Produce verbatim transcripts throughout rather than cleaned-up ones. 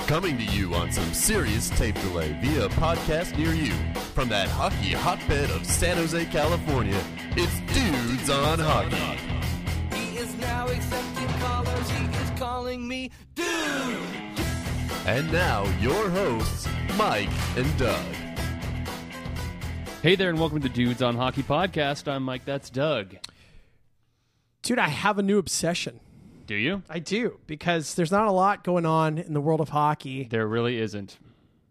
Coming to you on some serious tape delay via a podcast near you. From that hockey hotbed of San Jose, California, it's Dudes on Hockey. He is now accepting callers. He is calling me dude. And now, your hosts, Mike and Doug. Hey there, and welcome to Dudes on Hockey Podcast. I'm Mike, that's Doug. Dude, I have a new obsession. Do you? I do, because there's not a lot going on in the world of hockey. There really isn't.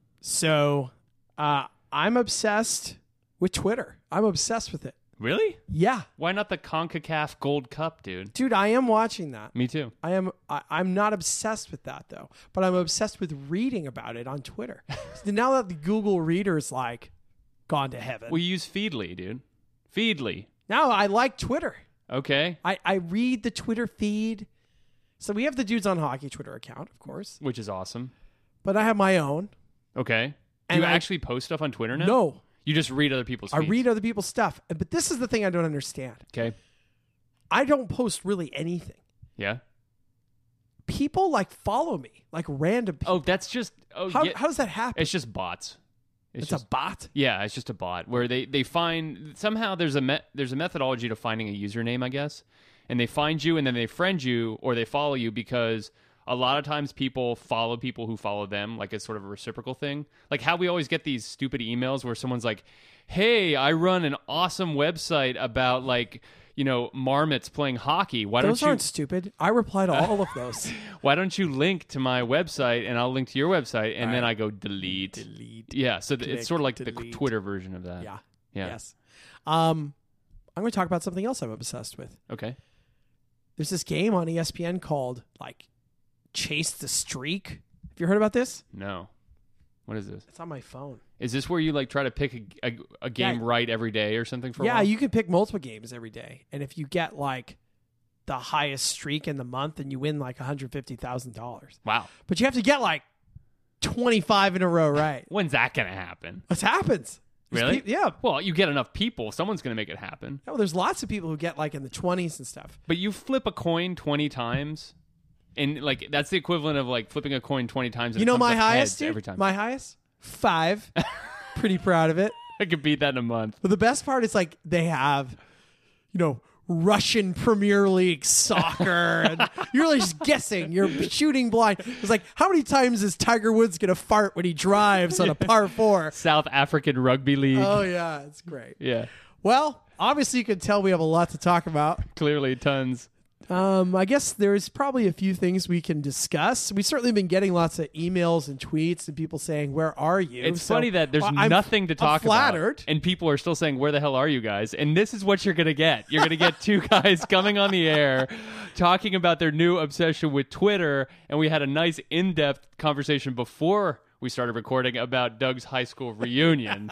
So uh, I'm obsessed with Twitter. I'm obsessed with it. Really? Yeah. Why not the CONCACAF Gold Cup, dude? Dude, I am watching that. Me too. I am. I, I'm not obsessed with that, though. But I'm obsessed with reading about it on Twitter. So now that the Google Reader's, like, gone to heaven. We use Feedly, dude. Feedly. Now I like Twitter. Okay. I, I read the Twitter feed. So we have the Dudes on Hockey Twitter account, of course. Which is awesome. But I have my own. Okay. Do And you I- actually post stuff on Twitter now? No. You just read other people's I feeds? read other people's stuff. But this is the thing I don't understand. Okay. I don't post really anything. Yeah. People, like, follow me. Like, random people. Oh, that's just... Oh, how, yeah. how does that happen? It's just bots. It's, just, a bot? Yeah, it's just a bot where they, they find... Somehow there's a me- there's a methodology to finding a username, I guess. And they find you, and then they friend you, or they follow you, because a lot of times people follow people who follow them, like it's sort of a reciprocal thing. Like how we always get these stupid emails where someone's like, hey, I run an awesome website about, like, you know, marmots playing hockey. Why Those don't you... aren't stupid. I reply to all of those. Why don't you link to my website, and I'll link to your website, and All then right. I go delete. Delete. Yeah, so th- Click, it's sort of like the delete. Twitter version of that. Yeah. Yeah. Yes. Um, I'm going to talk about something else I'm obsessed with. Okay. There's this game on E S P N called, like, Chase the Streak. Have you heard about this? No. What is this? It's on my phone. Is this where you like try to pick a, a, a game Yeah. right every day or something for a Yeah, while? you can pick multiple games every day. And if you get, like, the highest streak in the month, then you win, like, one hundred fifty thousand dollars. Wow. But you have to get, like, twenty-five in a row right. When's that going to happen? What happens? There's Really? peop- yeah. Well, you get enough people, someone's going to make it happen. No, there's lots of people who get, like, in the twenties and stuff. But you flip a coin twenty times, and like that's the equivalent of like flipping a coin twenty times. And You it know comes my up highest, heads dude? every time. My highest? Five. Pretty proud of it. I could beat that in a month. But the best part is, like, they have, you know, Russian Premier League soccer. And you're really just guessing. You're shooting blind. It's like, how many times is Tiger Woods going to fart when he drives on a par four? South African Rugby League. Oh, yeah. It's great. Yeah, Well, obviously you can tell we have a lot to talk about. clearly tons. Um, I guess there's probably a few things we can discuss. We've certainly been getting lots of emails and tweets and people saying, where are you? It's So, funny that there's well, I'm- nothing to talk I'm flattered. about, and people are still saying, "Where the hell are you guys?" And this is what you're gonna get. You're gonna get two guys coming on the air talking about their new obsession with Twitter, and we had a nice in-depth conversation before we started recording about Doug's high school reunion.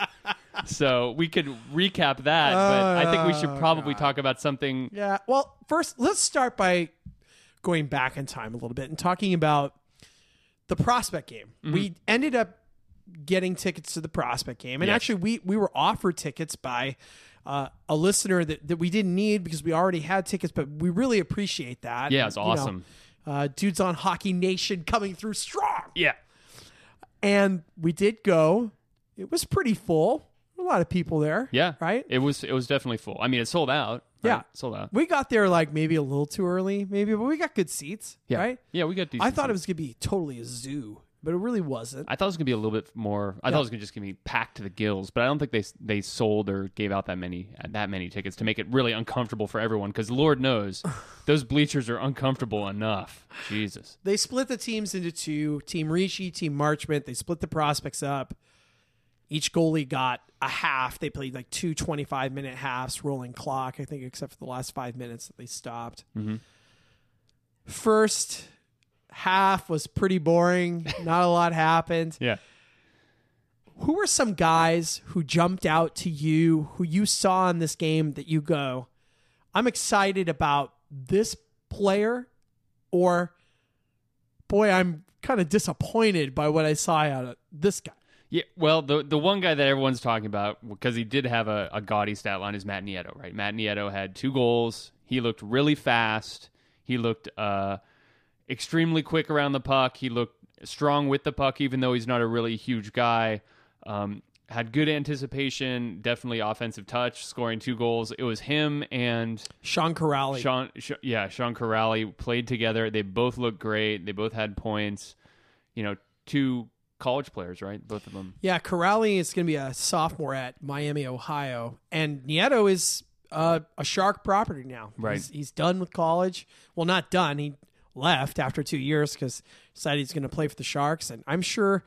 So we could recap that, but I think we should probably talk about something. Yeah. Well, first, let's start by going back in time a little bit and talking about the prospect game. Mm-hmm. We ended up getting tickets to the prospect game. And Yes. actually, we, we were offered tickets by uh, a listener that, that we didn't need because we already had tickets, but we really appreciate that. Yeah, it's And, you know, awesome. uh, Dudes on Hockey Nation coming through strong. Yeah. And we did go. It was pretty full. A lot of people there. Yeah. Right? It was it was definitely full. I mean, it sold out. right? Yeah. Sold out. We got there like maybe a little too early, maybe, but we got good seats. Yeah. Right? Yeah, we got decent I thought it seats. was going to be totally a zoo, but it really wasn't. I thought it was gonna be a little bit more. I Yeah. thought it was gonna just gonna be packed to the gills, but I don't think they they sold or gave out that many that many tickets to make it really uncomfortable for everyone. Because Lord knows, those bleachers are uncomfortable enough. Jesus. They split the teams into two, Team Ricci, Team Marchment. They split the prospects up. Each goalie got a half. They played like two twenty-five minute halves, rolling clock, I think, except for the last five minutes that they stopped. Mm-hmm. First half was pretty boring. Not a lot happened. Yeah. Who were some guys who jumped out to you, who you saw in this game that you go, I'm excited about this player, or, boy, I'm kind of disappointed by what I saw out of this guy? Yeah, well, the the one guy that everyone's talking about, because he did have a, a gaudy stat line, is Matt Nieto, right? Matt Nieto had two goals. He looked really fast. He looked uh, extremely quick around the puck. He looked strong with the puck, even though he's not a really huge guy. Um, had good anticipation, definitely offensive touch, scoring two goals. It was him and Sean Corrali. Sean, Sh- yeah, Sean Corrali played together. They both looked great. They both had points. You know, two college players, right? Both of them. Yeah, Corrali is going to be a sophomore at Miami, Ohio, and Nieto is uh, a Shark property now. Right. He's, he's done with college. Well, not done. He left after two years because decided he's going to play for the Sharks, and I'm sure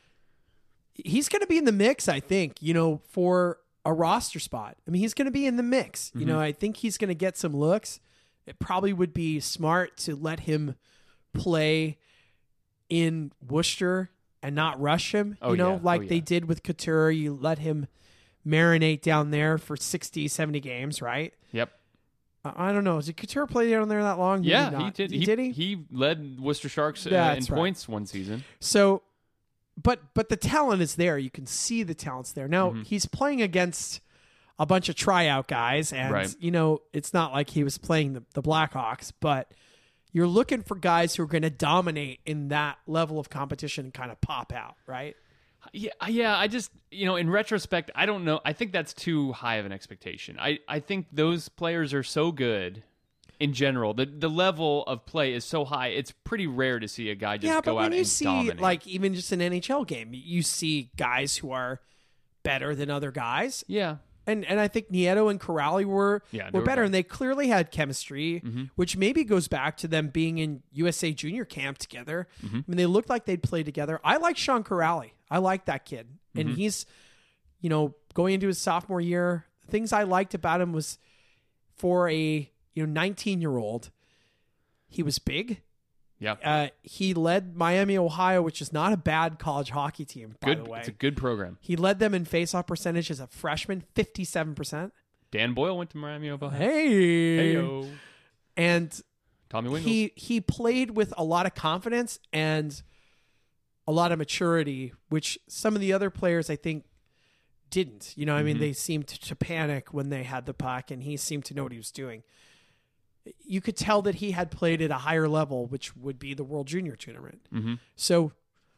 he's going to be in the mix, I think, you know, for a roster spot. I mean, he's going to be in the mix. You Mm-hmm. know, I think he's going to get some looks. It probably would be smart to let him play in Worcester and not rush him, Oh, you know, yeah. like Oh, they yeah. did with Couture. You let him marinate down there for sixty, seventy games, right? Yep. I I don't know. Did Couture play down there that long? Maybe Yeah, not. he did. He, He, did he? he led Worcester Sharks uh, in That's right. points one season. So, but but the talent is there. You can see the talent's there. Now Mm-hmm. he's playing against a bunch of tryout guys, and Right. you know it's not like he was playing the, the Blackhawks, but you're looking for guys who are going to dominate in that level of competition and kind of pop out, right? Yeah, yeah. I just, you know, in retrospect, I don't know. I think that's too high of an expectation. I, I think those players are so good in general. The the level of play is so high. It's pretty rare to see a guy just yeah, go but out when you and see dominate. like even just an N H L game, you see guys who are better than other guys. yeah, And and I think Nieto and Corrali were Yeah, they were were better, better. and they clearly had chemistry, which maybe goes back to them being in U S A Junior camp together. I mean, they looked like they'd play together. I like Sean Corrali. I like that kid, and he's, you know, going into his sophomore year. Things I liked about him was for a you know nineteen year old, he was big. yeah. Uh, he led Miami, Ohio, which is not a bad college hockey team, by good. the way. It's a good program. He led them in faceoff percentage as a freshman, fifty-seven percent. Dan Boyle went to Miami, Ohio. Hey. Heyo. And Tommy Wingles. he he played with a lot of confidence and a lot of maturity, which some of the other players I think didn't. You know, I mean, Mm-hmm. they seemed to panic when they had the puck, and he seemed to know what he was doing. You could tell that he had played at a higher level, which would be the World Junior Tournament. Mm-hmm. So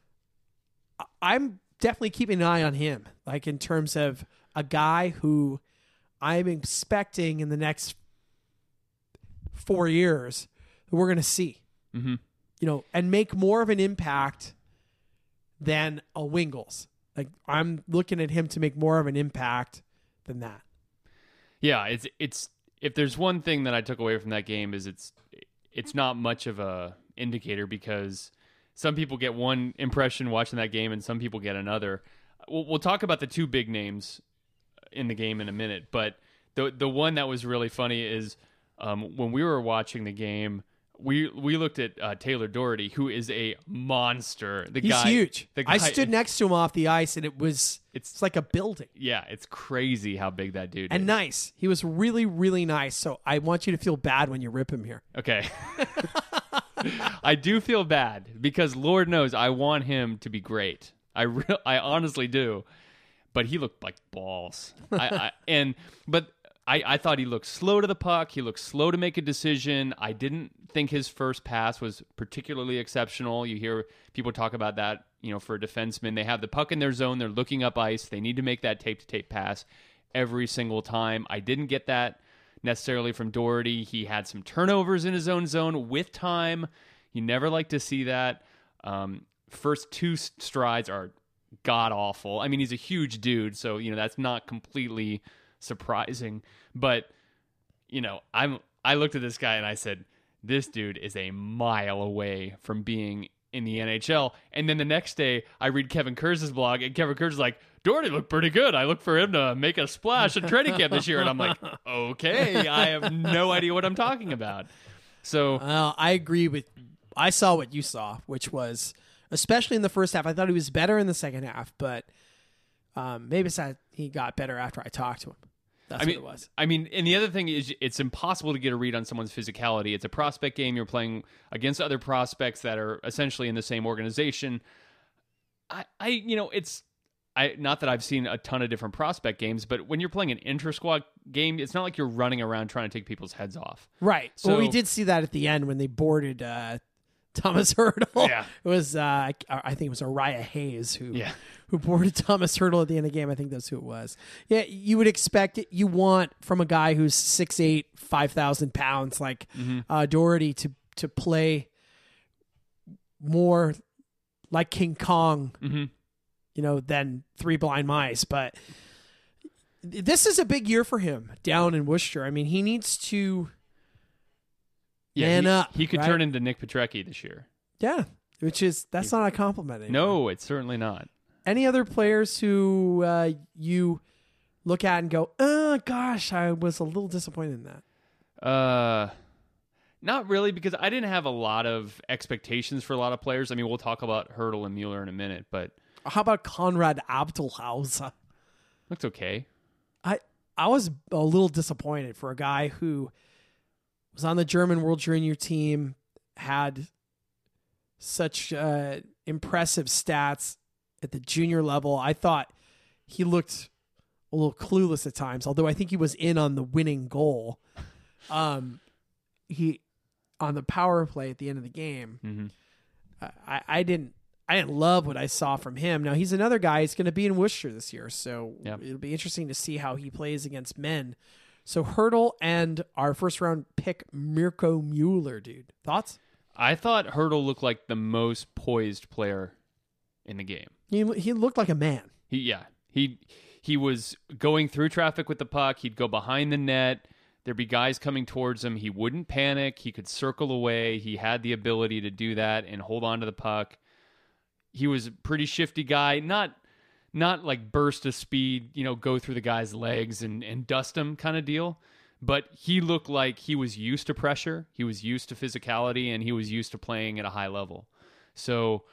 I- I'm definitely keeping an eye on him, like in terms of a guy who I'm expecting in the next four years who we're going to see, Mm-hmm. you know, and make more of an impact than a Wingles. Like I'm looking at him to make more of an impact than that. Yeah, it's it's if there's one thing that I took away from that game is it's it's not much of a indicator because some people get one impression watching that game and some people get another. We'll, we'll talk about the two big names in the game in a minute, but the the one that was really funny is um, when we were watching the game. We we looked at uh, Taylor Doherty, who is a monster. The He's guy, huge. The guy, I stood next to him off the ice, and it was It's- it's like a building. Yeah, it's crazy how big that dude And is. nice. He was really, really nice. So I want you to feel bad when you rip him here. Okay. I do feel bad because Lord knows I want him to be great. I re- I honestly do. But he looked like balls. I, I and but I, I thought he looked slow to the puck. He looked slow to make a decision. I didn't think his first pass was particularly exceptional. You hear people talk about that, you know, for a defenseman. They have the puck in their zone. They're looking up ice. They need to make that tape-to-tape pass every single time. I didn't get that necessarily from Doherty. He had some turnovers in his own zone with time. You never like to see that. Um, first two strides are god-awful. I mean, he's a huge dude, so, you know, that's not completely surprising. But, you know, I'm I looked at this guy and I said, this dude is a mile away from being in the N H L. And then the next day, I read Kevin Kurz's blog, and Kevin Kurz is like, Doherty looked pretty good. I look for him to make a splash at training camp this year. And I'm like, okay, I have no idea what I'm talking about. So, Well, I agree with. I saw what you saw, which was especially in the first half. I thought he was better in the second half, but um, maybe it's that he got better after I talked to him. That's I mean, what it was. I mean, and the other thing is, it's impossible to get a read on someone's physicality. It's a prospect game. You're playing against other prospects that are essentially in the same organization. I, I, you know, it's, I not that I've seen a ton of different prospect games, but when you're playing an inter-squad game, it's not like you're running around trying to take people's heads off. Right. So- well, we did see that at the end when they boarded uh, Thomas Hurdle. Yeah. It was, uh, I I think it was Uriah Hayes who Yeah. who boarded Thomas Hurdle at the end of the game. I think that's who it was. Yeah, you would expect it. You want from a guy who's six eight, five thousand pounds like Mm-hmm. uh, Doherty to, to play more like King Kong, Mm-hmm. you know, than Three Blind Mice. But this is a big year for him down in Worcester. I mean, he needs to Yeah, man he, up. He could right? turn into Nick Petrecki this year. Yeah, which is, that's not a compliment anymore. No, it's certainly not. Any other players who uh, you look at and go, oh, gosh, I was a little disappointed in that? Uh, not really, because I didn't have a lot of expectations for a lot of players. I mean, we'll talk about Hurdle and Mueller in a minute, but How about Conrad Abdelhauser? looks okay. I I was a little disappointed for a guy who was on the German World Junior team, had such uh, impressive stats at the junior level. I thought he looked a little clueless at times, although I think he was in on the winning goal. Um, he on the power play at the end of the game. Mm-hmm. I, I didn't I didn't love what I saw from him. Now he's another guy. He's going to be in Worcester this year, so Yep. it'll be interesting to see how he plays against men. So Hurdle and our first round pick Mirko Mueller, dude. Thoughts? I thought Hurdle looked like the most poised player in the game. He he looked like a man. He yeah he he was going through traffic with the puck. He'd go behind the net. There'd be guys coming towards him. He wouldn't panic. He could circle away. He had the ability to do that and hold on to the puck. He was a pretty shifty guy, not not like burst of speed, you know, go through the guy's legs and, and dust him kind of deal. But he looked like he was used to pressure. He was used to physicality, and he was used to playing at a high level. So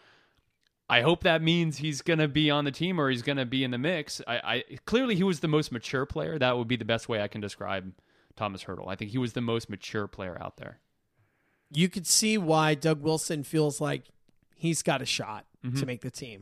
I hope that means he's going to be on the team or he's going to be in the mix. I, I clearly he was the most mature player. That would be the best way I can describe Thomas Hurdle. I think he was the most mature player out there. You could see why Doug Wilson feels like he's got a shot to make the team.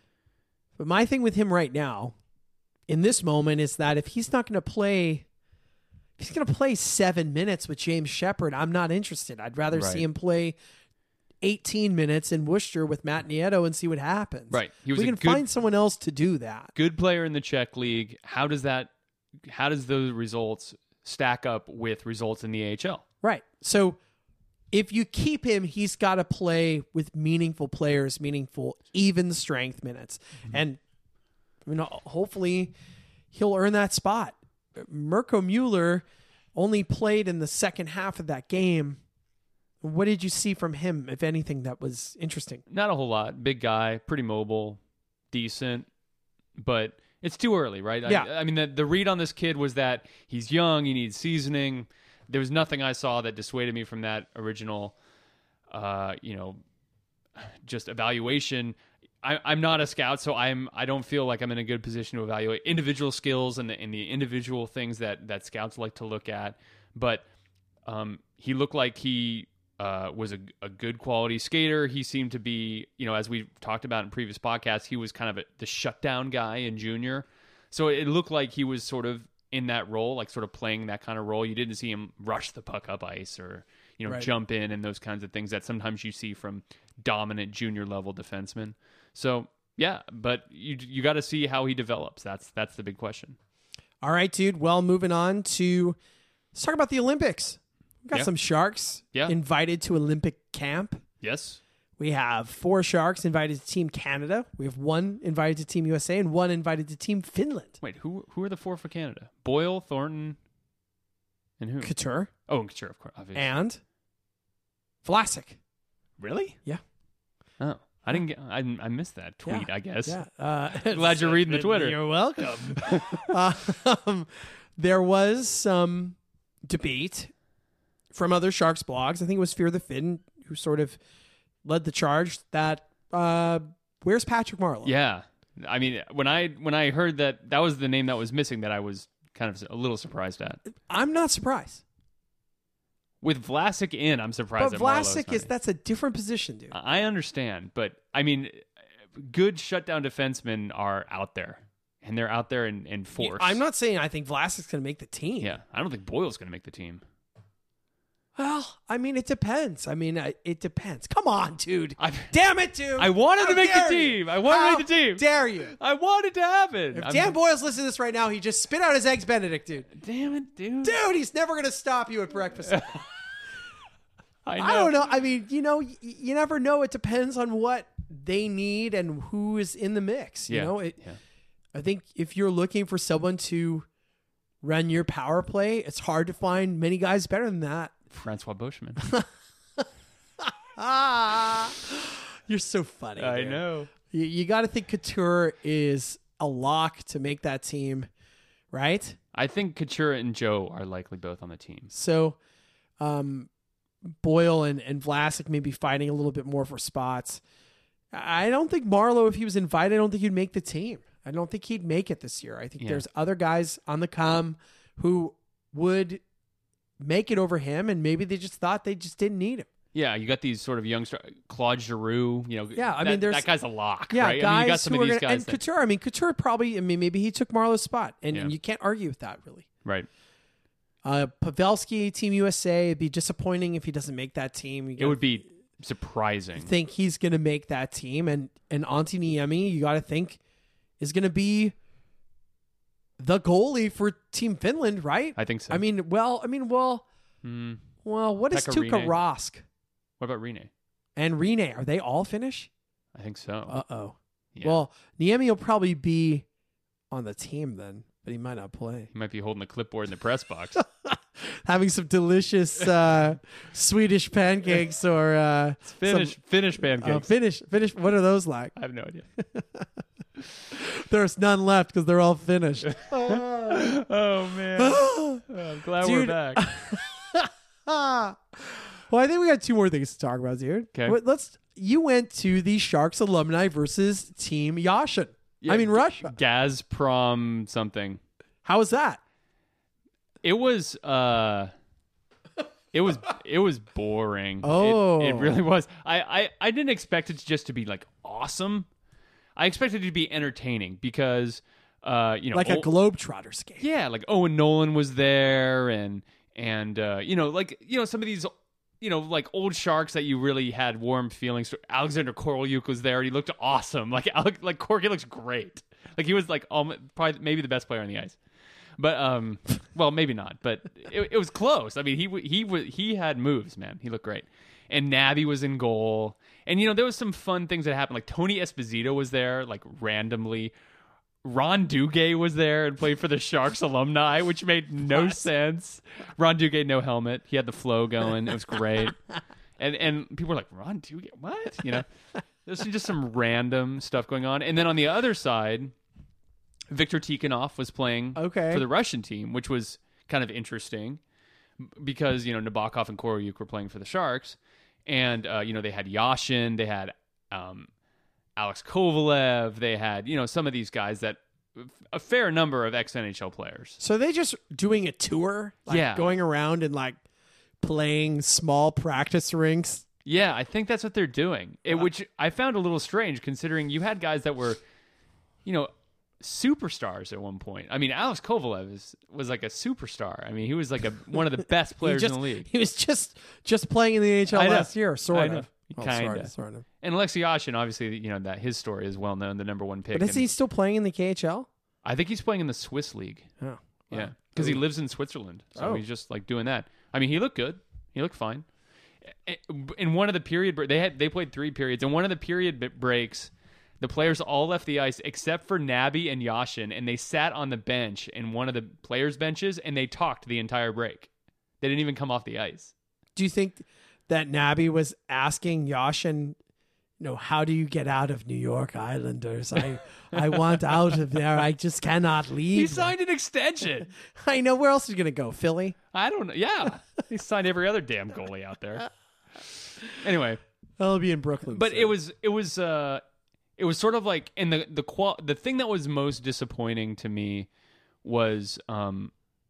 But my thing with him right now, in this moment, is that if he's not going to play, if he's going to play seven minutes with James Shepard, I'm not interested. I'd rather Right. see him play eighteen minutes in Worcester with Matt Nieto and see what happens. Right. He was we a can good- find someone else to do that. Good player in the Czech league. How does that? How does those results stack up with results in the A H L? Right. So if you keep him, he's got to play with meaningful players, meaningful, even strength minutes. And you know, hopefully he'll earn that spot. Mirko Mueller only played in the second half of that game. What did you see from him, if anything, that was interesting? Not a whole lot. Big guy, pretty mobile, decent, but it's too early, right? Yeah. I, I mean, the, the read on this kid was that he's young, he needs seasoning. There was nothing I saw that dissuaded me from that original, uh, you know, just evaluation. I, I'm not a scout, so I'm I don't feel like I'm in a good position to evaluate individual skills and the and the individual things that that scouts like to look at. But um, he looked like he uh, was a, a good quality skater. He seemed to be, you know, as we talked about in previous podcasts, he was kind of a, the shutdown guy in junior. So it looked like he was sort of in that role, like sort of playing that kind of role. You didn't see him rush the puck up ice or, you know, Right. jump in and those kinds of things that sometimes you see from dominant junior level defensemen. So yeah, but you you got to see how he develops. That's that's the big question. All right, dude. Well, moving on to let's talk about the Olympics. We've got Yeah. some Sharks Yeah. invited to Olympic camp. Yes. We have four Sharks invited to Team Canada. We have one invited to Team U S A and one invited to Team Finland. Wait, who who are the four for Canada? Boyle, Thornton, and who? Couture Oh, sure, of course, obviously. and Vlasic. Really? Yeah. Oh, I didn't get. I, I missed that tweet. Yeah. I guess. Yeah. Uh, Glad you're reading the Twitter. You're welcome. um, there was some debate from other Sharks blogs. I think it was Fear the Fin who sort of led the charge that uh, where's Patrick Marleau? Yeah. I mean, when I when I heard that that was the name that was missing, that I was kind of a little surprised at. I'm not surprised. With Vlasic in, I'm surprised. But that Marlowe's Vlasic not is in. that's a different position, dude. I understand, but I mean, good shutdown defensemen are out there, and they're out there in, in force. I'm not saying I think Vlasic's going to make the team. Yeah, I don't think Boyle's going to make the team. Well, I mean, it depends. I mean, I- it depends. Come on, dude. I- Damn it, dude. I wanted How to make the dare you? team. I wanted to How make the team. dare you? I wanted to happen. If I'm- Dan Boyle's listening to this right now, he just spit out his eggs Benedict, dude. Damn it, dude. Dude, he's never going to stop you at breakfast. I, know. I don't know. I mean, you know, y- you never know. It depends on what they need and who is in the mix. You Yeah. know, it, Yeah. I think if you're looking for someone to run your power play, it's hard to find many guys better than that. Francois Bushman. Ah, you're so funny. I dude. know. You, you got to think Couture is a lock to make that team, right? I think Couture and Joe are likely both on the team. So, um, Boyle and, and Vlasic may be fighting a little bit more for spots. I don't think Marlowe, if he was invited, I don't think he'd make the team. I don't think he'd make it this year. I think Yeah. there's other guys on the come who would make it over him, and maybe they just thought they just didn't need him. Yeah, you got these sort of youngster, Claude Giroux. You know, Yeah, I that- mean, there's- that guy's a lock. Yeah, right? guys I mean, you got some who of are these gonna, guys. and that- Couture. I mean, Couture probably. I mean, maybe he took Marlowe's spot, and, Yeah. and you can't argue with that really. right. Uh, Pavelski, Team U S A. It'd be disappointing if he doesn't make that team. You It gotta would be surprising. think he's going to make that team, and and Antti Niemi, you got to think, is going to be the goalie for Team Finland, right? I think so. I mean, well, I mean, well, Mm, well, what is Pekka Tuukka Rinne. Rask what about Rene? and Rene? Are they all Finnish? I think so. Uh oh. Yeah. Well, Niemi will probably be on the team then, but he might not play. he might be holding the clipboard in the press box. Having some delicious uh, Swedish pancakes or uh, Finnish some- Finnish uh, pancakes. Finnish. Finnish. What are those like? I have no idea. There's none left because they're all finished. Oh man, Oh, I'm glad we're Dude. back. Ah. Well, I think we got two more things to talk about, dude. Okay. What- Let's. You went to the Sharks alumni versus Team Yashin. Yeah, I mean Russia. Gazprom something. How was that? It was uh it was it was boring. Oh. It, it really was. I, I I didn't expect it just to be like awesome. I expected it to be entertaining because uh you know Like a Ol- Globetrotters game. yeah, like Owen Nolan was there and and uh you know like you know some of these you know like old Sharks that you really had warm feelings for. Alexander Korolyuk was there and he looked awesome. Like Alec, like Corky looks great. Like he was like um, probably maybe the best player on the ice. But um, well, maybe not. But it, it was close. I mean, he w- he w- he had moves, man. He looked great. And Nabby was in goal. And you know, there was some fun things that happened. Like Tony Esposito was there, like randomly. Ron Duguay was there and played for the Sharks alumni, which made no sense. Ron Duguay, no helmet. He had the flow going. It was great. And and people were like, Ron Duguay, what? You know, there's just some random stuff going on. And then on the other side, Viktor Tikhonov was playing Okay. for the Russian team, which was kind of interesting because, you know, Nabokov and Korolyuk were playing for the Sharks. And, uh, you know, they had Yashin, they had um, Alex Kovalev, they had, you know, some of these guys that a fair number of ex-N H L players. So are they just doing a tour? Like Yeah. going around and like playing small practice rinks? Yeah, I think that's what they're doing, it, which I found a little strange considering you had guys that were, you know, superstars at one point. I mean, Alex Kovalev is, was like a superstar. I mean, he was like a one of the best He players just, in the league. He was just just playing in the N H L I know. last year, sort I of. know. Well, Kinda. sort of, sort of. And Alexei Yashin, obviously, you know that his story is well known, the number one pick. But is and he still playing in the K H L? I think he's playing in the Swiss league. Oh, Yeah, because he lives in Switzerland, so Oh. he's just like doing that. I mean, he looked good. He looked fine. In one of the period, bre- they had they played three periods. In one of the period b- breaks, the players all left the ice except for Nabby and Yashin, and they sat on the bench in one of the players' benches and they talked the entire break. They didn't even come off the ice. Do you think that Nabby was asking Yashin, you know, how do you get out of New York Islanders? I I want out of there. I just cannot leave. He signed an extension. I know. Where else is he going to go? Philly? I don't know. Yeah, he signed every other damn goalie out there. Anyway, I'll be in Brooklyn. but soon. it was it was uh it was sort of like, and the the qual the thing that was most disappointing to me was um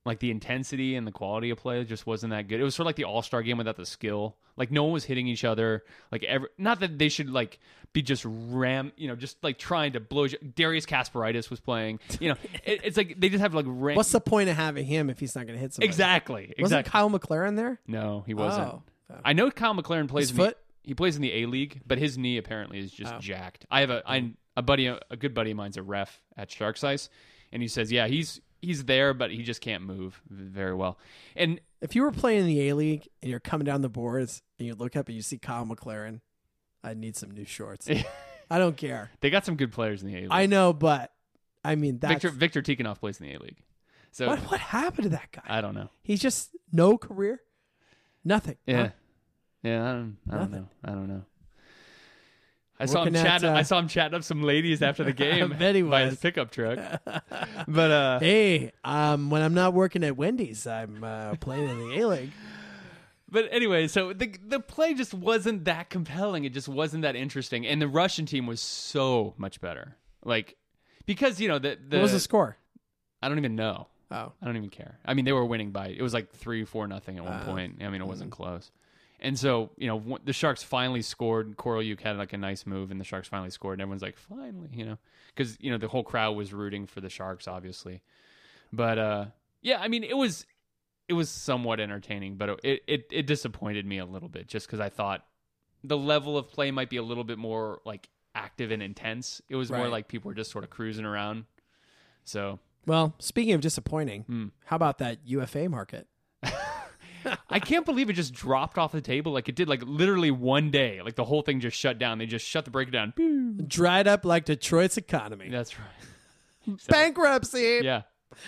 like the intensity and the quality of play just wasn't that good. It was sort of like the All-Star game without the skill. Like no one was hitting each other. Like every, not that they should like be just ram, you know, just like trying to blow. Darius Kasparaitis was playing. You know, it, it's like they just have like ram- What's the point of having him if he's not going to hit somebody? exactly. Wasn't Exactly. Kyle McLaren there? No, he wasn't. Oh. I know Kyle McLaren plays His in foot? The, he plays in the A League, but his knee apparently is just Oh. jacked. I have a I, a buddy, a, a good buddy of mine's a ref at Sharks Ice, and he says, yeah, he's he's there, but he just can't move very well. And If you were playing in the A League and you're coming down the boards and you look up and you see Kyle McLaren, I need some new shorts. I don't care. they got some good players in the A League. I know, but I mean, that's Victor Victor Tikhonov plays in the A League, so what what happened to that guy? I don't know. He's just no career, nothing. Yeah, Huh? yeah, I don't, I don't Nothing. know. I don't know. I saw him Looking at, chatting. uh, I saw him chatting up some ladies after the game bet he by his was. pickup truck. But uh, Hey, um, when I'm not working at Wendy's, I'm uh, playing in the A League. But anyway, so the the play just wasn't that compelling. It just wasn't that interesting. And the Russian team was so much better. Like, because, you know, the, the What was the score? I don't even know. Oh, I don't even care. I mean, they were winning by, it was like three, four, nothing at one Uh, point. I mean, it wasn't mm. close. And so, you know, w- the Sharks finally scored. Korolyuk had like a nice move, and the Sharks finally scored. And everyone's like, finally, you know, because, you know, the whole crowd was rooting for the Sharks, obviously. But, uh, yeah, I mean, it was, it was somewhat entertaining, but it, it, it disappointed me a little bit just because I thought the level of play might be a little bit more like active and intense. It was more Right. like people were just sort of cruising around. So well, speaking of disappointing, Hmm. how about that U F A market? I can't believe it just dropped off the table like it did, like literally one day. Like the whole thing just shut down. They just shut the breakdown. Boom. Dried up like Detroit's economy. That's right. Bankruptcy. Yeah.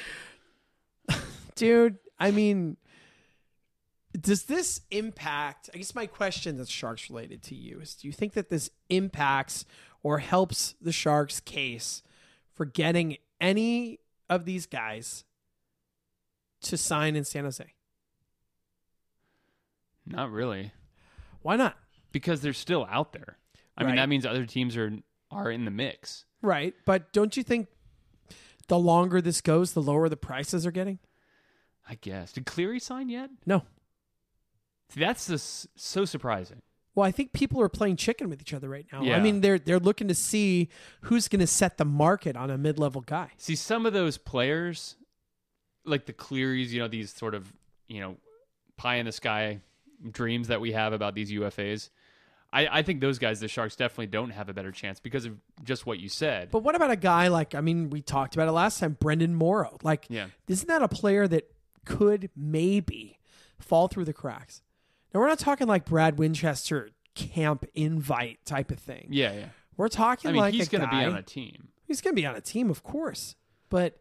Dude, I mean, does this impact? I guess my question that's Sharks related to you is, do you think that this impacts or helps the Sharks case for getting any of these guys to sign in San Jose? Not really. Why not? Because they're still out there. I mean, Right. that means other teams are are in the mix. Right. But don't you think the longer this goes, the lower the prices are getting? I guess. Did Cleary sign yet? No. See, that's just so surprising. Well, I think people are playing chicken with each other right now. I Yeah. mean, they're they're looking to see who's going to set the market on a mid-level guy. See, some of those players, like the Clearys, you know, these sort of, you know, pie in the sky dreams that we have about these U F As, I, I think those guys, the Sharks, definitely don't have a better chance because of just what you said. But what about a guy like, I mean, we talked about it last time, Brendan Morrow. Like, Yeah. isn't that a player that could maybe fall through the cracks? Now, we're not talking like Brad Winchester camp invite type of thing. Yeah, yeah. We're talking I mean, like he's a going to guy, be on a team. He's going to be on a team, of course. But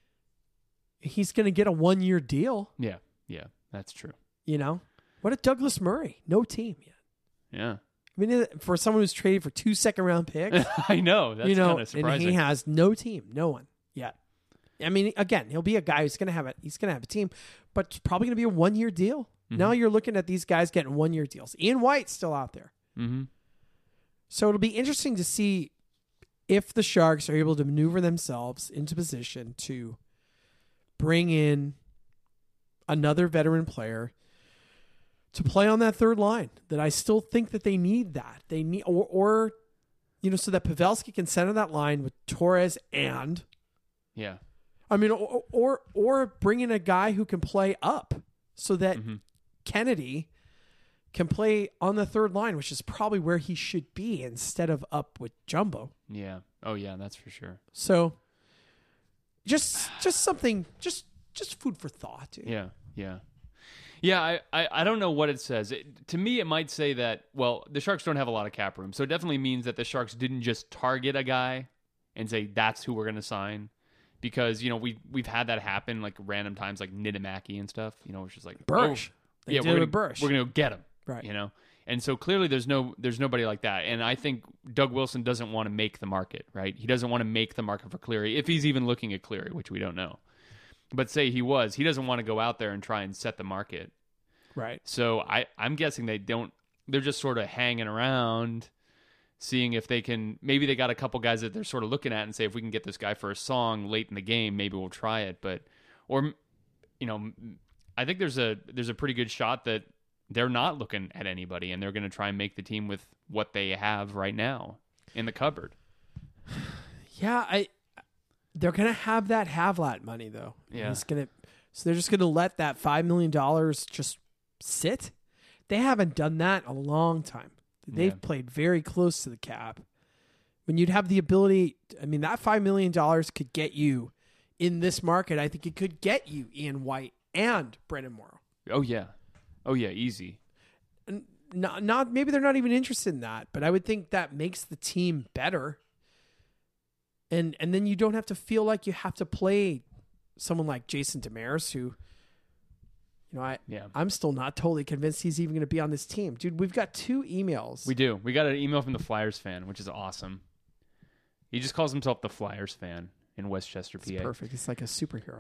he's going to get a one-year deal, Yeah, yeah, that's true. you know? What a Douglas Murray. No team yet. Yeah. I mean, for someone who's traded for two second-round picks, I know. That's you know, kind of and surprising. he has no team, no one yet. I mean, again, he'll be a guy who's going to have a he's going to have a team, but it's probably going to be a one year deal. Mm-hmm. Now you're looking at these guys getting one year deals. Ian White's still out there, mm-hmm. so it'll be interesting to see if the Sharks are able to maneuver themselves into position to bring in another veteran player to play on that third line. That I still think that they need that they need or or you know so that Pavelski can center that line with Torres and. Yeah. I mean, or, or or bring in a guy who can play up so that Mhm. Kennedy can play on the third line, which is probably where he should be instead of up with Jumbo. Yeah. Oh, yeah, that's for sure. So just just something, just just food for thought. Dude. Yeah, yeah. Yeah, I, I, I don't know what it says. It, to me, it might say that, well, the Sharks don't have a lot of cap room. So it definitely means that the Sharks didn't just target a guy and say, that's who we're going to sign. Because, you know, we, we've had that happen, like, random times, like Niedemaki and stuff. You know, it's just like... Bursch. Oh, They yeah, did we're it gonna, with Bursch. We're going to go get him. Right. You know? And so clearly there's no there's nobody like that. And I think Doug Wilson doesn't want to make the market, right? He doesn't want to make the market for Cleary, if he's even looking at Cleary, which we don't know. But say he was, he doesn't want to go out there and try and set the market. Right. So I, I'm guessing they don't, they're just sort of hanging around, seeing if they can, maybe they got a couple guys that they're sort of looking at and say, if we can get this guy for a song late in the game, maybe we'll try it. But, or you know, I think there's a there's a pretty good shot that they're not looking at anybody, and they're going to try and make the team with what they have right now in the cupboard. Yeah, I. They're gonna have that Havlat money though. Yeah. He's gonna. So they're just gonna let that five million dollars just sit. They haven't done that in a long time. They've Yeah. played very close to the cap. When you'd have the ability, I mean, that five million dollars could get you in this market. I think it could get you Ian White and Brendan Morrow. Oh yeah, oh yeah, easy. And not, not maybe they're not even interested in that, but I would think that makes the team better. And and then you don't have to feel like you have to play someone like Jason Demers, who, you know, I Yeah. I'm still not totally convinced he's even going to be on this team, dude. We've got two emails. We do. We got an email from the Flyers fan, which is awesome. He just calls himself the Flyers fan in Westchester, It's P A. perfect. It's like a superhero.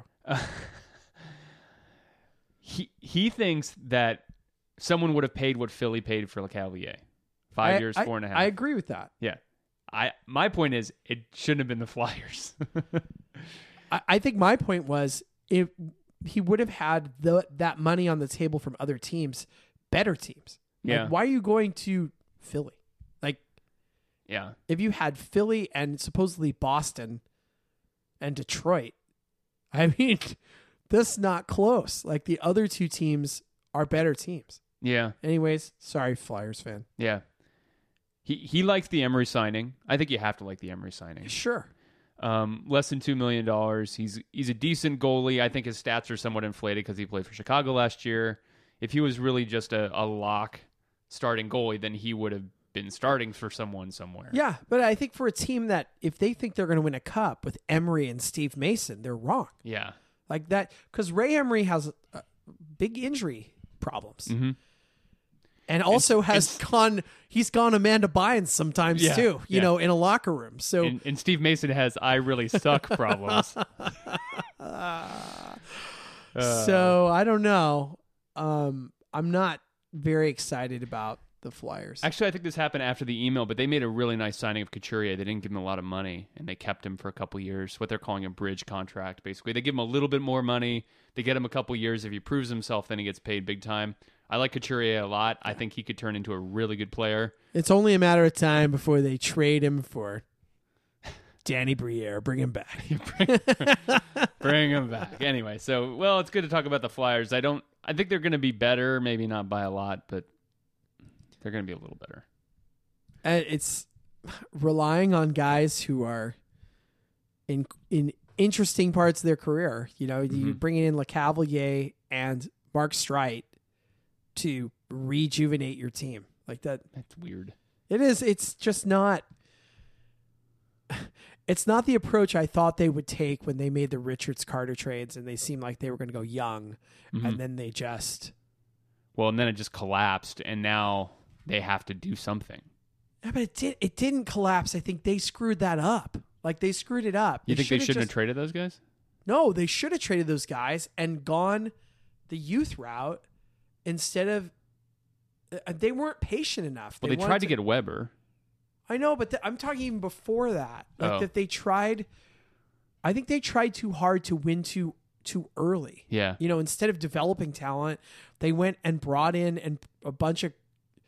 He he thinks that someone would have paid what Philly paid for LeCavalier. Five I- years, I- four and a half. I agree with that. Yeah. I my point is it shouldn't have been the Flyers. I, I think my point was if he would have had the that money on the table from other teams, better teams. Like, Yeah. why are you going to Philly? Like, Yeah. if you had Philly and supposedly Boston and Detroit, I mean, that's not close. Like, the other two teams are better teams. Yeah. Anyways, sorry, Flyers fan. Yeah. He he likes the Emery signing. I think you have to like the Emery signing. Sure. Um, less than two million dollars. He's he's a decent goalie. I think his stats are somewhat inflated because he played for Chicago last year. If he was really just a, a lock starting goalie, then he would have been starting for someone somewhere. Yeah, but I think for a team that if they think they're going to win a cup with Emery and Steve Mason, they're wrong. Yeah. Like that, because Ray Emery has uh, big injury problems, Mm-hmm. and also And- has and- gone. He's gone Amanda Bynes sometimes Yeah, too. You yeah. know, in a locker room. So And, and Steve Mason has I really suck problems. so I don't know. Um, I'm not very excited about the Flyers. Actually, I think this happened after the email, but they made a really nice signing of Couturier. They didn't give him a lot of money, and they kept him for a couple years. What they're calling a bridge contract, basically. They give him a little bit more money. They get him a couple years. If he proves himself, then he gets paid big time. I like Couturier a lot. I think he could turn into a really good player. It's only a matter of time before they trade him for Danny Briere. Bring him back. Bring him back. Anyway, so, well, it's good to talk about the Flyers. I don't. I think they're going to be better, maybe not by a lot, but they're going to be a little better. And it's relying on guys who are in in interesting parts of their career. You know, you Mhm. bringing in LeCavalier and Mark Streit to rejuvenate your team like that. That's weird. It is. It's just not. It's not the approach I thought they would take when they made the Richards Carter trades, and they seemed like they were going to go young, Mhm. and then they just. Well, and then it just collapsed, and now they have to do something. Yeah, but it did. It didn't collapse. I think they screwed that up. Like they screwed it up. You think they should've shouldn't just- have traded those guys? No, they should have traded those guys and gone the youth route instead of. Uh, they weren't patient enough. Well, they, wanted tried to get Weber. I know, but th- I'm talking even before that. Like Oh. that they tried. I think they tried too hard to win too too early. Yeah. You know, instead of developing talent, they went and brought in and a bunch of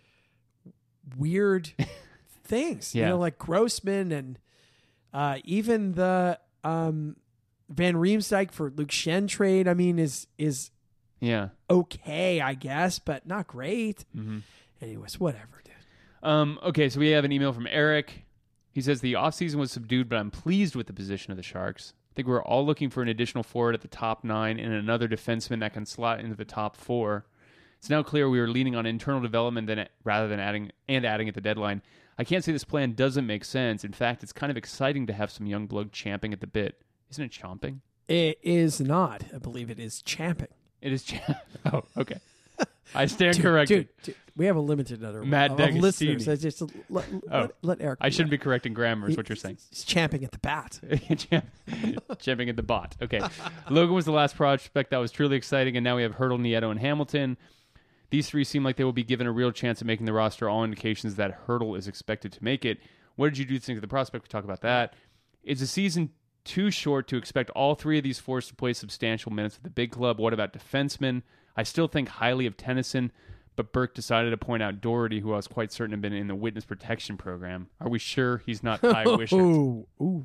weird things. Yeah. You know, like Grossman and uh, even the um, Van Riemsdyk for Luke Shen trade. I mean, is is Yeah. okay, I guess, but not great. Mm-hmm. Anyways, whatever, dude. Um, okay, so we have an email from Eric. He says the offseason was subdued, but I'm pleased with the position of the Sharks. I think we're all looking for an additional forward at the top nine and another defenseman that can slot into the top four. It's now clear we are leaning on internal development than rather than adding and adding at the deadline. I can't say this plan doesn't make sense. In fact, it's kind of exciting to have some young blood champing at the bit. Isn't it chomping? It is not. I believe it is champing. It is. Ch- oh, okay. I stand Dude, corrected. Dude, dude, we have a limited number Matt of, of D'Agostini. listeners. I just let, Oh. let, let Eric. I shouldn't do be correcting grammar, is what you're that. saying. He's champing at the bat. Champ- Champing at the bot. Okay. Logan was the last prospect that was truly exciting, and now we have Hurdle, Nieto, and Hamilton. These three seem like they will be given a real chance at making the roster. All indications that Hurdle is expected to make it. What did you do think of the prospect? We talk about that. Is the season too short to expect all three of these forwards to play substantial minutes at the big club. What about defensemen? I still think highly of Tennyson, but Burke decided to point out Doherty, who I was quite certain had been in the witness protection program. Are we sure he's not Ty Wishart? Ooh, ooh.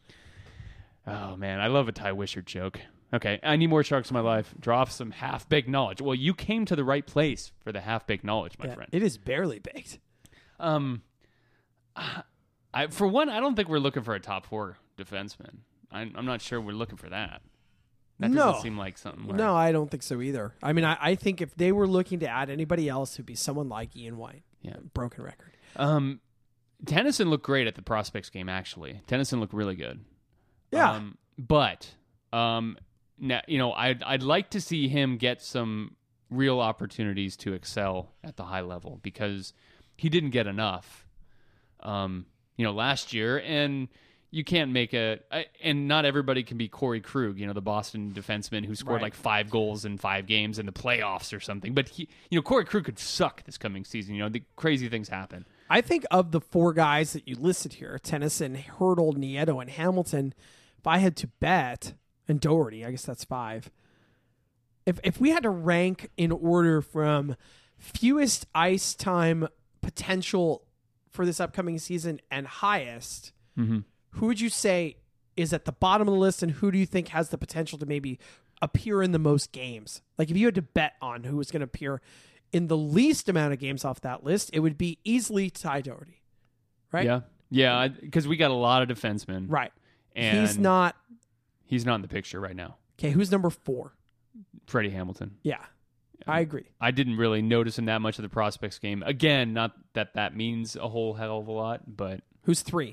Oh, man, I love a Ty Wishart joke. Okay, I need more Sharks in my life. Draw off some half-baked knowledge. Well, you came to the right place for the half-baked knowledge, my Yeah, friend. it is barely baked. Um, I for one, I don't think we're looking for a top four defenseman. I'm, I'm not sure we're looking for that. That No. doesn't seem like something. Where, No, I don't think so either. I mean, I, I think if they were looking to add anybody else, it'd be someone like Ian White. Yeah. Broken record. Um, Tennyson looked great at the prospects game. Actually, Tennyson looked really good. Yeah. Um, but um, now you know, I'd I'd like to see him get some real opportunities to excel at the high level because he didn't get enough. Um, you know, last year, and you can't make a, I, and not everybody can be Corey Krug, you know, the Boston defenseman who scored Right. like five goals in five games in the playoffs or something. But he, you know, Corey Krug could suck this coming season. You know, the crazy things happen. I think of the four guys that you listed here, Tennyson, Hurdle, Nieto, and Hamilton, if I had to bet, and Doherty, I guess that's five. If if we had to rank in order from fewest ice time potential for this upcoming season and highest, Mm-hmm. who would you say is at the bottom of the list, and who do you think has the potential to maybe appear in the most games? Like if you had to bet on who was going to appear in the least amount of games off that list, it would be easily Ty Doherty, right? Yeah, yeah, because we got a lot of defensemen. Right. And He's not. He's not in the picture right now. Okay, who's number four? Freddie Hamilton. Yeah, I agree. I didn't really notice him that much of the prospects game. Again, not that that means a whole hell of a lot, but Who's three?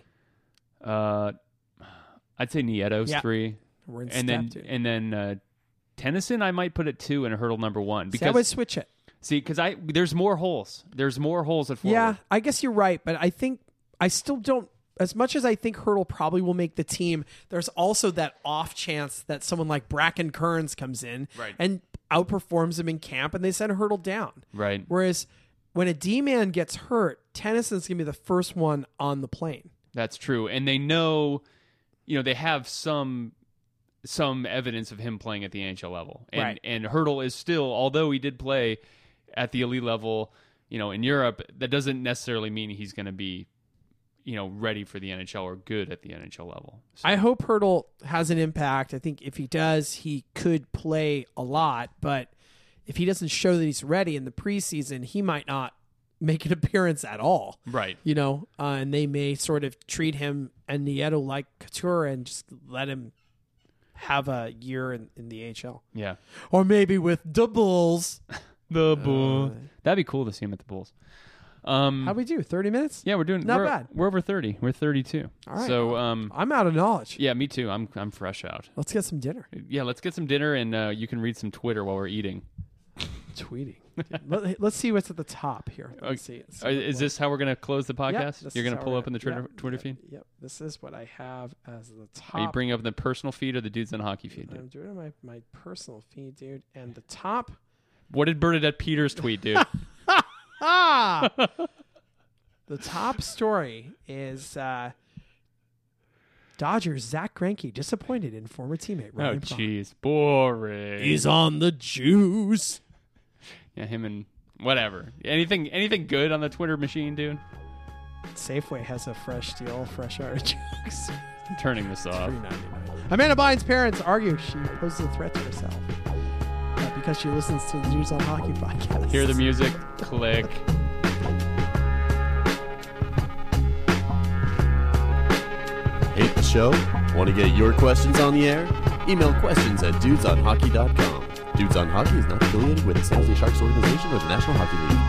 uh, I'd say Nieto's Yeah. three, We're in and step then two. and then uh, Tennyson I might put at two and Hurdle number one See, I would because switch it. see because I there's more holes. There's more holes at forward. Yeah, I guess you're right, but I think I still don't. As much as I think Hurdle probably will make the team, there's also that off chance that someone like Bracken Kearns comes in Right. and outperforms him in camp, and they send Hurdle down. Right. Whereas when a D-man gets hurt, Tennyson's going to be the first one on the plane. That's true, and they know, you know, they have some some evidence of him playing at the N H L level, and Right. and Hurdle is still, although he did play at the elite level, you know, in Europe, that doesn't necessarily mean he's going to be, you know, ready for the N H L or good at the N H L level. So, I hope Hurdle has an impact. I think if he does, he could play a lot, but if he doesn't show that he's ready in the preseason, he might not make an appearance at all. right. You know, uh, and they may sort of treat him and Nieto like Couture and just let him have a year in, in the A H L. Yeah. Or maybe with the Bulls. The Bulls. Uh, That'd be cool to see him at the Bulls. Um, How'd we do? thirty minutes? yeah, we're doing Not we're, bad. We're over thirty. We're thirty-two. All right. So, um, I'm out of knowledge. yeah, me too. I'm I'm fresh out. Let's get some dinner. Yeah, let's get some dinner and uh, you can read some Twitter while we're eating. Tweeting. Let, let's see what's at the top here. Let's see. Let's see Uh, what- is this how we're going to close the Yep, podcast? this You're is going to how pull we're up in the gonna- Twitter, yep, Twitter yep, feed? Yep. This is what I have as the top. Are you bringing up the personal feed or the Dudes on Hockey feed? I'm Dude? doing my, my personal feed, dude. And the top. What did Bernadette Peters tweet, dude? Ah! The top story is uh, Dodgers Zach Greinke disappointed in former teammate oh, Ryan Braun. jeez. Boring. He's on the juice. Yeah, him and whatever. Anything anything good on the Twitter machine, dude? Safeway has a fresh deal, fresh artichokes. I'm turning this off. three ninety-nine. Amanda Bynes' parents argue she poses a threat to herself uh, because she listens to the Dudes on Hockey podcast. Hear the music. Click. Hate the show? Want to get your questions on the air? Email questions at dudes on hockey dot com. Dudes on Hockey is not affiliated with the San Jose Sharks organization or the National Hockey League.